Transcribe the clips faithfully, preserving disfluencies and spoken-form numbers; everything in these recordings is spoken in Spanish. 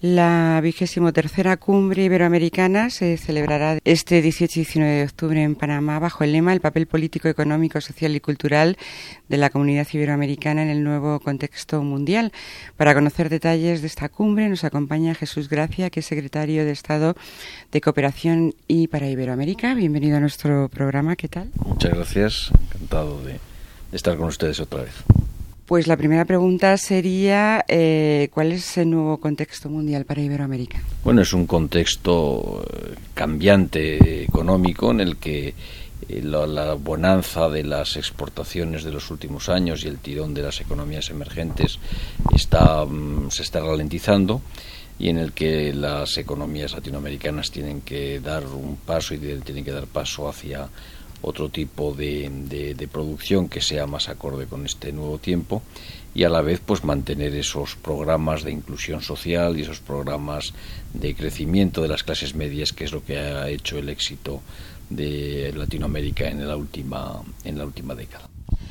La vigésimo tercera cumbre iberoamericana se celebrará este dieciocho y diecinueve de octubre en Panamá bajo el lema "El papel político, económico, social y cultural de la comunidad iberoamericana en el nuevo contexto mundial". Para conocer detalles de esta cumbre nos acompaña Jesús Gracia, que es secretario de Estado de Cooperación y para Iberoamérica. Bienvenido a nuestro programa. ¿Qué tal? Muchas gracias. Encantado de, de estar con ustedes otra vez. Pues la primera pregunta sería, eh, ¿cuál es el nuevo contexto mundial para Iberoamérica? Bueno, es un contexto cambiante económico en el que eh, la, la bonanza de las exportaciones de los últimos años y el tirón de las economías emergentes está, se está ralentizando, y en el que las economías latinoamericanas tienen que dar un paso y tienen que dar paso hacia otro tipo de, de, de producción que sea más acorde con este nuevo tiempo, y a la vez pues mantener esos programas de inclusión social y esos programas de crecimiento de las clases medias, que es lo que ha hecho el éxito de Latinoamérica en la última, en la última década.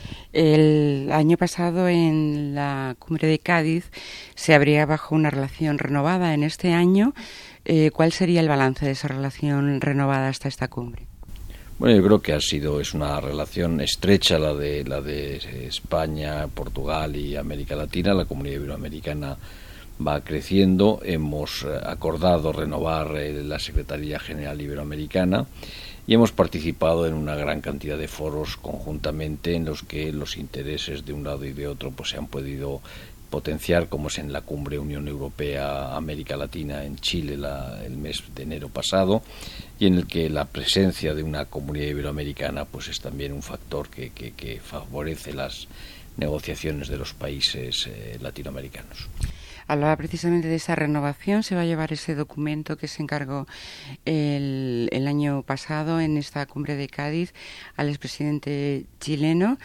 El año pasado, en la cumbre de Cádiz, se abría bajo una relación renovada. En este año, eh, ¿cuál sería el balance de esa relación renovada hasta esta cumbre? Bueno, yo creo que ha sido es una relación estrecha la de la de España, Portugal y América Latina. La comunidad iberoamericana va creciendo. Hemos acordado renovar la Secretaría General Iberoamericana y hemos participado en una gran cantidad de foros conjuntamente en los que los intereses de un lado y de otro pues se han podido potenciar, como es en la cumbre Unión Europea-América Latina en Chile la, el mes de enero pasado, y en el que la presencia de una comunidad iberoamericana pues es también un factor que, que, que favorece las negociaciones de los países eh, latinoamericanos. Hablaba precisamente de esa renovación. Se va a llevar ese documento que se encargó el, el año pasado en esta cumbre de Cádiz al expresidente chileno,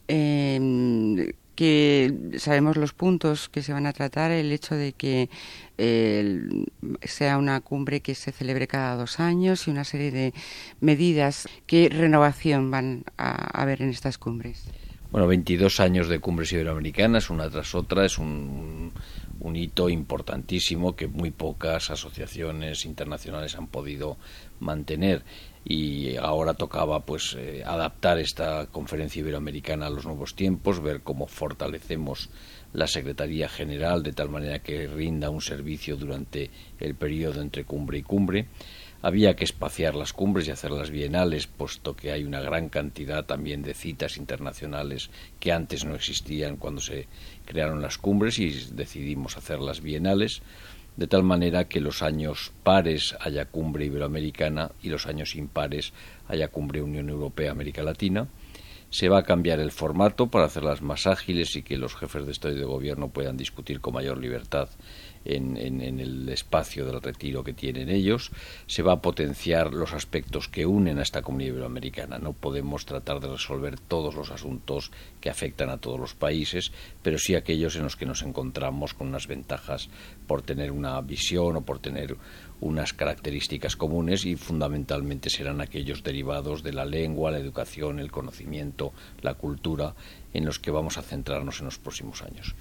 eh, que sabemos los puntos que se van a tratar, el hecho de que eh, sea una cumbre que se celebre cada dos años y una serie de medidas. ¿Qué renovación van a haber en estas cumbres? Bueno, veintidós años de cumbres iberoamericanas, una tras otra, es un, un hito importantísimo que muy pocas asociaciones internacionales han podido mantener. Y ahora tocaba pues eh, adaptar esta conferencia iberoamericana a los nuevos tiempos, ver cómo fortalecemos la Secretaría General de tal manera que rinda un servicio durante el periodo entre cumbre y cumbre. Había que espaciar las cumbres y hacerlas bienales, puesto que hay una gran cantidad también de citas internacionales que antes no existían cuando se crearon las cumbres, y decidimos hacerlas bienales, de tal manera que los años pares haya cumbre iberoamericana y los años impares haya cumbre Unión Europea-América Latina. Se va a cambiar el formato para hacerlas más ágiles y que los jefes de Estado y de Gobierno puedan discutir con mayor libertad en, en, en el espacio del retiro que tienen ellos. Se va a potenciar los aspectos que unen a esta comunidad iberoamericana. No podemos tratar de resolver todos los asuntos que afectan a todos los países, pero sí aquellos en los que nos encontramos con unas ventajas por tener una visión o por tener unas características comunes, y fundamentalmente serán aquellos derivados de la lengua, la educación, el conocimiento, la cultura, en los que vamos a centrarnos en los próximos años.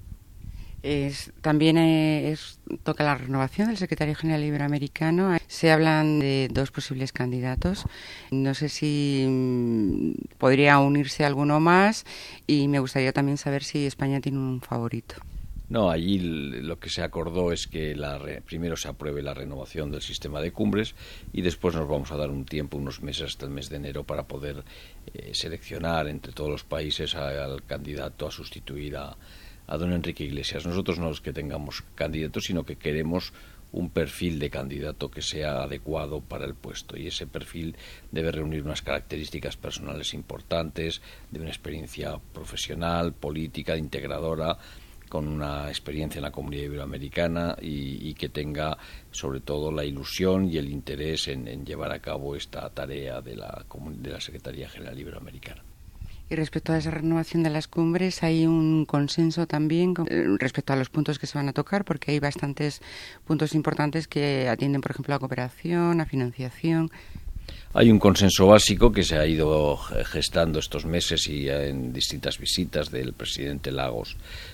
Es, también es, toca la renovación del secretario general iberoamericano. Se hablan de dos posibles candidatos. No sé si mmm, podría unirse alguno más, y me gustaría también saber si España tiene un favorito. No, allí lo que se acordó es que la re, primero se apruebe la renovación del sistema de cumbres, y después nos vamos a dar un tiempo, unos meses hasta el mes de enero, para poder eh, seleccionar entre todos los países a, al candidato a sustituir a, a don Enrique Iglesias. Nosotros no es que tengamos candidatos, sino que queremos un perfil de candidato que sea adecuado para el puesto, y ese perfil debe reunir unas características personales importantes, de una experiencia profesional, política, integradora, con una experiencia en la comunidad iberoamericana, y, y que tenga sobre todo la ilusión y el interés en, en llevar a cabo esta tarea de la, de la Secretaría General Iberoamericana. Y respecto a esa renovación de las cumbres, hay un consenso también con, eh, respecto a los puntos que se van a tocar, porque hay bastantes puntos importantes que atienden, por ejemplo, a cooperación, a financiación. Hay un consenso básico que se ha ido gestando estos meses y en distintas visitas del presidente Lagos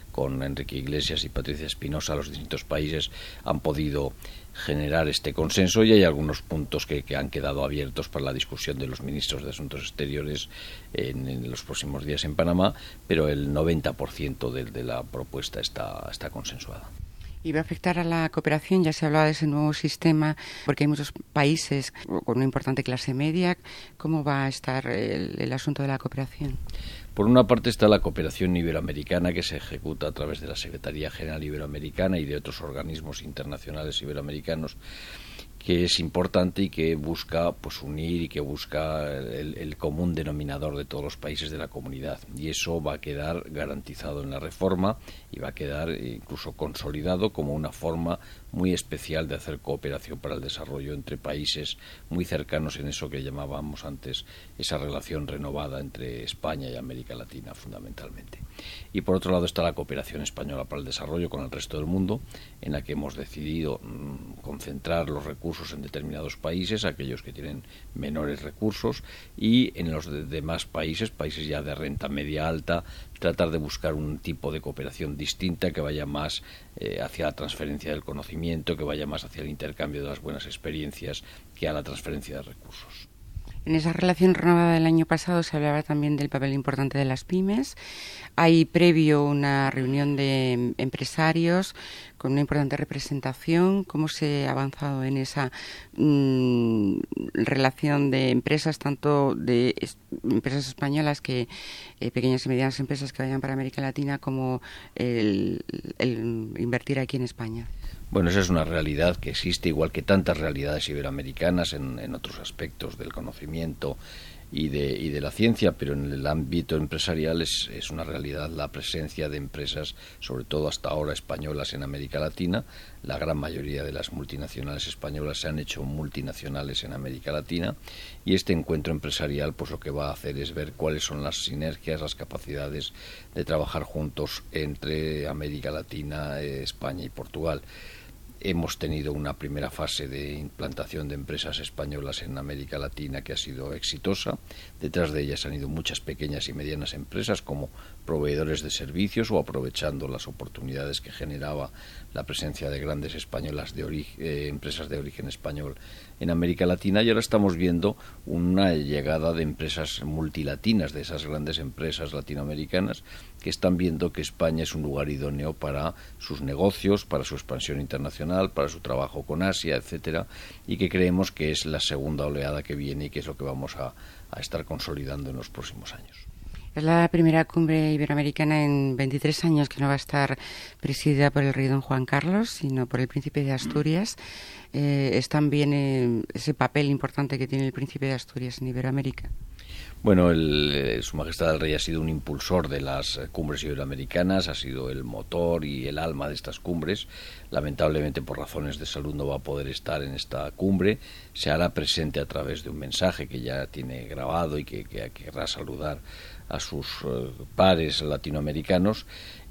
con Enrique Iglesias y Patricia Espinosa, los distintos países han podido generar este consenso, y hay algunos puntos que, que han quedado abiertos para la discusión de los ministros de Asuntos Exteriores en, en los próximos días en Panamá, pero el noventa por ciento de, de la propuesta está, está consensuada. ¿Y va a afectar a la cooperación? Ya se hablaba de ese nuevo sistema, porque hay muchos países con una importante clase media. ¿Cómo va a estar el, el asunto de la cooperación? Por una parte está la cooperación iberoamericana, que se ejecuta a través de la Secretaría General Iberoamericana y de otros organismos internacionales iberoamericanos, que es importante y que busca pues unir y que busca el, el común denominador de todos los países de la comunidad, y eso va a quedar garantizado en la reforma y va a quedar incluso consolidado como una forma muy especial de hacer cooperación para el desarrollo entre países muy cercanos en eso que llamábamos antes esa relación renovada entre España y América Latina fundamentalmente. Y por otro lado está la cooperación española para el desarrollo con el resto del mundo, en la que hemos decidido mmm, concentrar los recursos en determinados países, aquellos que tienen menores recursos, y en los de demás países, países ya de renta media alta, tratar de buscar un tipo de cooperación distinta que vaya más eh, hacia la transferencia del conocimiento, que vaya más hacia el intercambio de las buenas experiencias que a la transferencia de recursos. En esa relación renovada del año pasado se hablaba también del papel importante de las pymes. Hay previo una reunión de empresarios con una importante representación. ¿Cómo se ha avanzado en esa mmm, relación de empresas, tanto de es, empresas españolas, que eh, pequeñas y medianas empresas que vayan para América Latina, como el, el invertir aquí en España? Bueno, esa es una realidad que existe, igual que tantas realidades iberoamericanas en, en otros aspectos del conocimiento y de, y de la ciencia, pero en el ámbito empresarial es, es una realidad la presencia de empresas, sobre todo hasta ahora españolas, en América Latina. La gran mayoría de las multinacionales españolas se han hecho multinacionales en América Latina, y este encuentro empresarial pues lo que va a hacer es ver cuáles son las sinergias, las capacidades de trabajar juntos entre América Latina, eh, España y Portugal. Hemos tenido una primera fase de implantación de empresas españolas en América Latina que ha sido exitosa. Detrás de ellas han ido muchas pequeñas y medianas empresas como proveedores de servicios o aprovechando las oportunidades que generaba la presencia de grandes españolas de origen, eh, empresas de origen español en América Latina, y ahora estamos viendo una llegada de empresas multilatinas, de esas grandes empresas latinoamericanas que están viendo que España es un lugar idóneo para sus negocios, para su expansión internacional, para su trabajo con Asia, etcétera, y que creemos que es la segunda oleada que viene y que es lo que vamos a, a estar consolidando en los próximos años. Es la primera cumbre iberoamericana en veintitrés años que no va a estar presidida por el rey don Juan Carlos, sino por el príncipe de Asturias. Eh, es también eh, ese papel importante que tiene el príncipe de Asturias en Iberoamérica. Bueno, el, eh, Su Majestad el Rey ha sido un impulsor de las eh, cumbres iberoamericanas, ha sido el motor y el alma de estas cumbres. Lamentablemente, por razones de salud, no va a poder estar en esta cumbre. Se hará presente a través de un mensaje que ya tiene grabado y que, que querrá saludar a sus eh, pares latinoamericanos,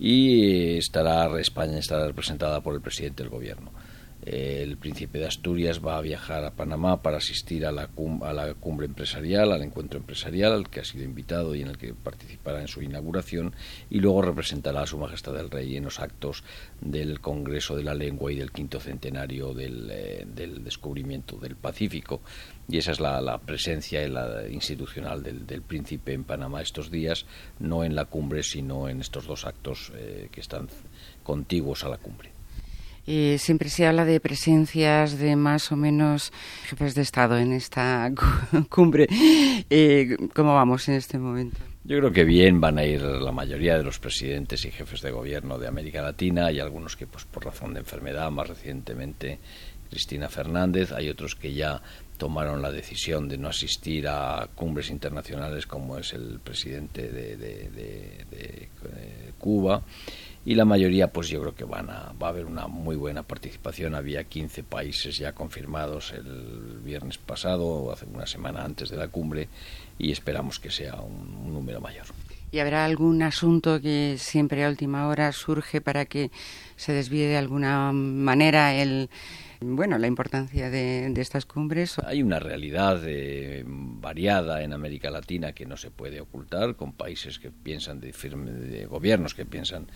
y estará España estará representada por el presidente del gobierno. El príncipe de Asturias va a viajar a Panamá para asistir a la, cum- a la cumbre empresarial, al encuentro empresarial al que ha sido invitado y en el que participará en su inauguración, y luego representará a Su Majestad el Rey en los actos del Congreso de la Lengua y del quinto centenario del, eh, del descubrimiento del Pacífico. Y esa es la, la presencia la institucional del, del príncipe en Panamá estos días, no en la cumbre, sino en estos dos actos eh, que están contiguos a la cumbre. Eh, siempre se habla de presencias de más o menos jefes de Estado en esta cumbre. Eh, ¿Cómo vamos en este momento? Yo creo que bien van a ir la mayoría de los presidentes y jefes de gobierno de América Latina. Hay algunos que, pues, por razón de enfermedad, más recientemente Cristina Fernández. Hay otros que ya tomaron la decisión de no asistir a cumbres internacionales, como es el presidente de, de, de, de, de Cuba. Y la mayoría, pues yo creo que van a, va a haber una muy buena participación. Había quince países ya confirmados el viernes pasado, hace una semana antes de la cumbre, y esperamos que sea un, un número mayor. ¿Y habrá algún asunto que siempre a última hora surge para que se desvíe de alguna manera el... Bueno, la importancia de, de estas cumbres? Hay una realidad eh, variada en América Latina que no se puede ocultar, con países que piensan de, firme, de gobiernos que piensan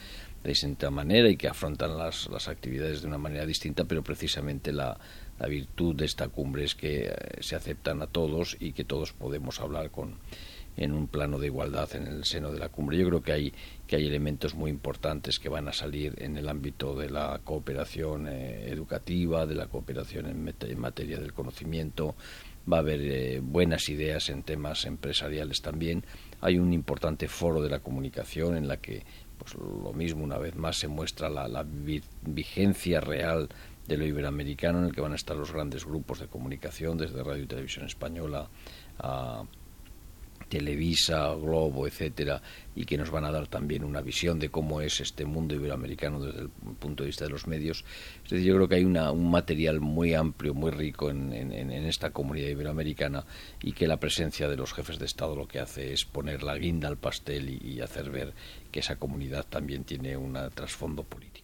de distinta manera y que afrontan las, las actividades de una manera distinta, pero precisamente la, la virtud de esta cumbre es que eh, se aceptan a todos y que todos podemos hablar con en un plano de igualdad en el seno de la cumbre. Yo creo que hay que hay elementos muy importantes que van a salir en el ámbito de la cooperación eh, educativa, de la cooperación en, en materia del conocimiento. Va a haber eh, buenas ideas en temas empresariales también. Hay un importante foro de la comunicación en la que, pues lo mismo, una vez más se muestra la, la vigencia real de lo iberoamericano, en el que van a estar los grandes grupos de comunicación, desde Radio y Televisión Española a Televisa, Globo, etcétera, y que nos van a dar también una visión de cómo es este mundo iberoamericano desde el punto de vista de los medios. Es decir, yo creo que hay una, un material muy amplio, muy rico en, en, en esta comunidad iberoamericana, y que la presencia de los jefes de Estado lo que hace es poner la guinda al pastel y, y hacer ver que esa comunidad también tiene un trasfondo político.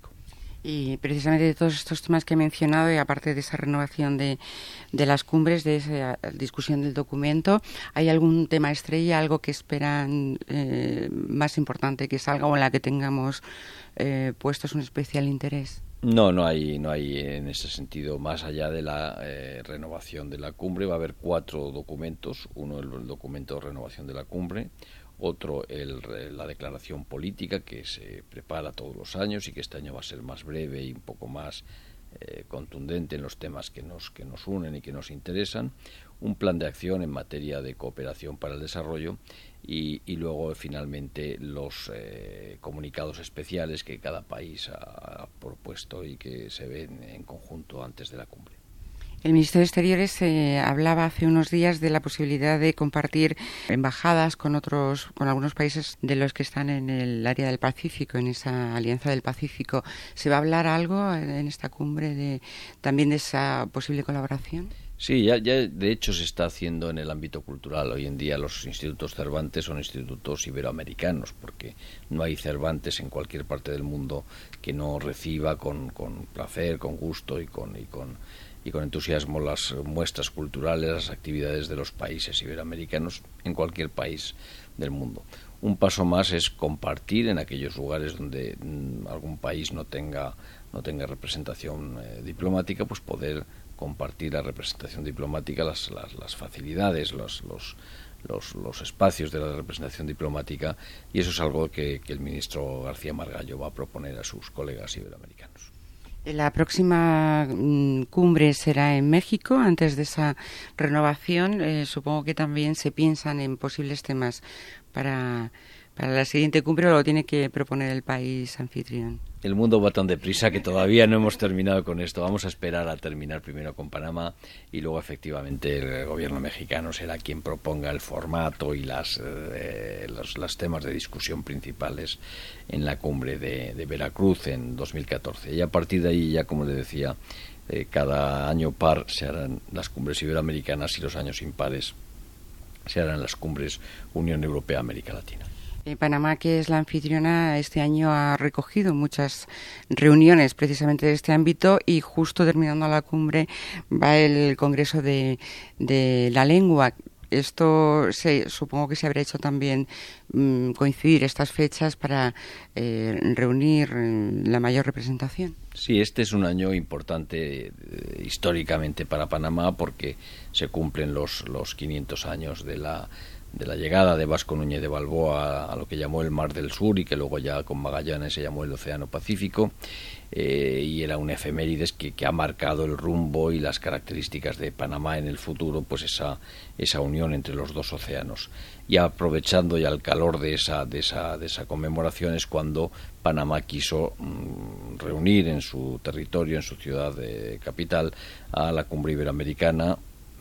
Y precisamente de todos estos temas que he mencionado, y aparte de esa renovación de, de las cumbres, de esa discusión del documento, ¿hay algún tema estrella, algo que esperan eh, más importante que salga o en la que tengamos eh, puestos un especial interés? No, no hay, no hay en ese sentido, más allá de la eh, renovación de la cumbre. Va a haber cuatro documentos: uno el, el documento de renovación de la cumbre, otro el, la declaración política, que se prepara todos los años y que este año va a ser más breve y un poco más eh, contundente en los temas que nos, que nos unen y que nos interesan, un plan de acción en materia de cooperación para el desarrollo y, y luego finalmente los eh, comunicados especiales que cada país ha, ha propuesto y que se ven en conjunto antes de la cumbre. El Ministerio de Exteriores eh, hablaba hace unos días de la posibilidad de compartir embajadas con otros, con algunos países de los que están en el área del Pacífico, en esa Alianza del Pacífico. ¿Se va a hablar algo en esta cumbre de también de esa posible colaboración? Sí, ya, ya de hecho se está haciendo en el ámbito cultural. Hoy en día los institutos Cervantes son institutos iberoamericanos, porque no hay Cervantes en cualquier parte del mundo que no reciba con, con placer, con gusto y con, y con y con entusiasmo las muestras culturales, las actividades de los países iberoamericanos en cualquier país del mundo. Un paso más es compartir en aquellos lugares donde mmm, algún país no tenga no tenga representación eh, diplomática, pues poder compartir la representación diplomática, las, las, las facilidades, los, los, los, los espacios de la representación diplomática, y eso es algo que, que el ministro García Margallo va a proponer a sus colegas iberoamericanos. La próxima mm, cumbre será en México. Antes de esa renovación, eh, supongo que también se piensan en posibles temas para, para la siguiente cumbre, o lo tiene que proponer el país anfitrión. El mundo va tan deprisa que todavía no hemos terminado con esto. Vamos a esperar a terminar primero con Panamá y luego efectivamente el gobierno mexicano será quien proponga el formato y las, eh, los, los temas de discusión principales en la cumbre de, de Veracruz en dos mil catorce. Y a partir de ahí, ya como le decía, eh, cada año par se harán las cumbres iberoamericanas y los años impares se harán las cumbres Unión Europea-América Latina. Eh, Panamá, que es la anfitriona, este año ha recogido muchas reuniones precisamente de este ámbito, y justo terminando la cumbre va el Congreso de, de la Lengua. Esto se, supongo que se habrá hecho también mmm, coincidir estas fechas para eh, reunir eh, la mayor representación. Sí, este es un año importante eh, históricamente para Panamá, porque se cumplen los, los quinientos años de la de la llegada de Vasco Núñez de Balboa a, a lo que llamó el Mar del Sur y que luego ya con Magallanes se llamó el Océano Pacífico, eh, y era una efemérides que, que ha marcado el rumbo y las características de Panamá en el futuro, pues esa, esa unión entre los dos océanos. Y aprovechando ya el calor de esa, de esa, de esa conmemoración es cuando Panamá quiso mmm, reunir en su territorio, en su ciudad de capital, a la cumbre iberoamericana,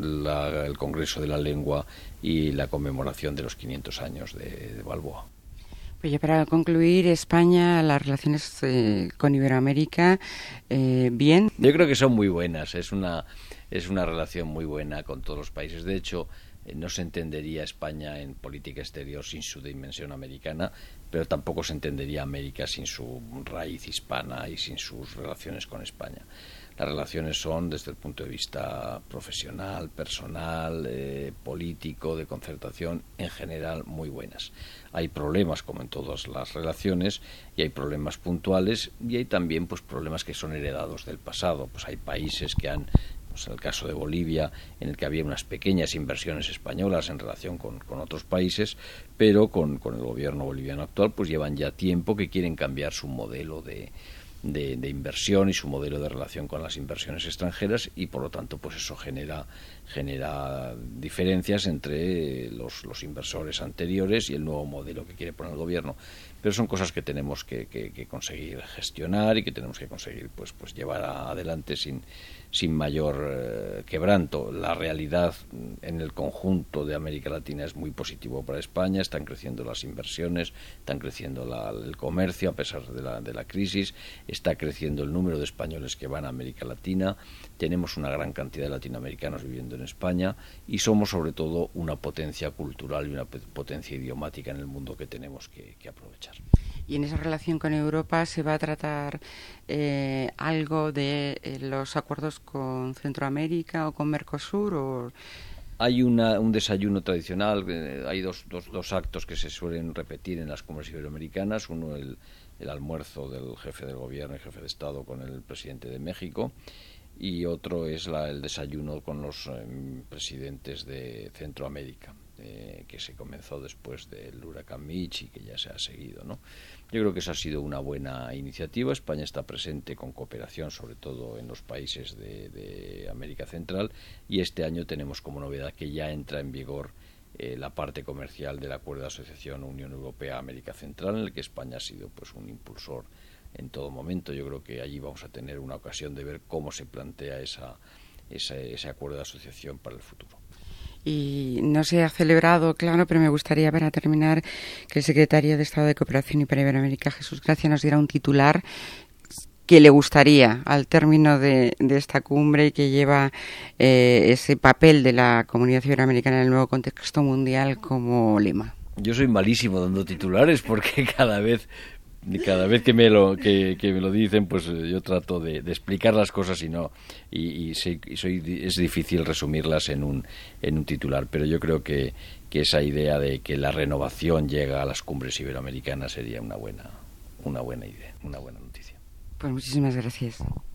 La, el Congreso de la Lengua y la conmemoración de los quinientos años de, de Balboa. Pues ya para concluir, España, las relaciones eh, con Iberoamérica, eh, bien. Yo creo que son muy buenas, es una, es una relación muy buena con todos los países. De hecho, eh, no se entendería España en política exterior sin su dimensión americana, pero tampoco se entendería América sin su raíz hispana y sin sus relaciones con España. las relaciones son, desde el punto de vista profesional, personal, eh, político, de concertación, en general muy buenas. Hay problemas, como en todas las relaciones, y hay problemas puntuales, y hay también pues problemas que son heredados del pasado. Pues hay países que han, pues en el caso de Bolivia, en el que había unas pequeñas inversiones españolas en relación con, con otros países, pero con, con el gobierno boliviano actual pues llevan ya tiempo que quieren cambiar su modelo de De, de inversión y su modelo de relación con las inversiones extranjeras, y por lo tanto pues eso genera genera diferencias entre los, los inversores anteriores y el nuevo modelo que quiere poner el gobierno. Pero son cosas que tenemos que, que, que conseguir gestionar y que tenemos que conseguir pues pues llevar adelante sin sin mayor eh, quebranto. La realidad en el conjunto de América Latina es muy positivo para España. Están creciendo las inversiones, están creciendo la, el comercio a pesar de la, de la crisis, está creciendo el número de españoles que van a América Latina, tenemos una gran cantidad de latinoamericanos viviendo en España y somos sobre todo una potencia cultural y una potencia idiomática en el mundo que tenemos que, que aprovechar. Y en esa relación con Europa se va a tratar eh, algo de eh, los acuerdos con Centroamérica o con Mercosur, o... Hay una, un desayuno tradicional, eh, hay dos, dos, dos actos que se suelen repetir en las cumbres iberoamericanas. Uno, el, el almuerzo del jefe del gobierno y jefe de Estado con el presidente de México, y otro es la, el desayuno con los eh, presidentes de Centroamérica, eh, que se comenzó después del huracán Mitch y que ya se ha seguido, ¿no? Yo creo que esa ha sido una buena iniciativa. España está presente con cooperación, sobre todo en los países de, de América Central, y este año tenemos como novedad que ya entra en vigor eh, la parte comercial del Acuerdo de Asociación Unión Europea-América Central, en el que España ha sido pues un impulsor en todo momento. Yo creo que allí vamos a tener una ocasión de ver cómo se plantea esa, esa, ese acuerdo de asociación para el futuro. Y no se ha celebrado, claro, pero me gustaría, para terminar, que el secretario de Estado de Cooperación y para Iberoamérica, Jesús Gracia, nos diera un titular que le gustaría al término de, de esta cumbre y que lleva eh, ese papel de la comunidad iberoamericana en el nuevo contexto mundial como lema. Yo soy malísimo dando titulares porque cada vez cada vez que me lo que, que me lo dicen pues yo trato de, de explicar las cosas y no y, y, soy, y soy es difícil resumirlas en un en un titular, pero yo creo que, que esa idea de que la renovación llega a las cumbres iberoamericanas sería una buena una buena idea, una buena noticia. Pues muchísimas gracias.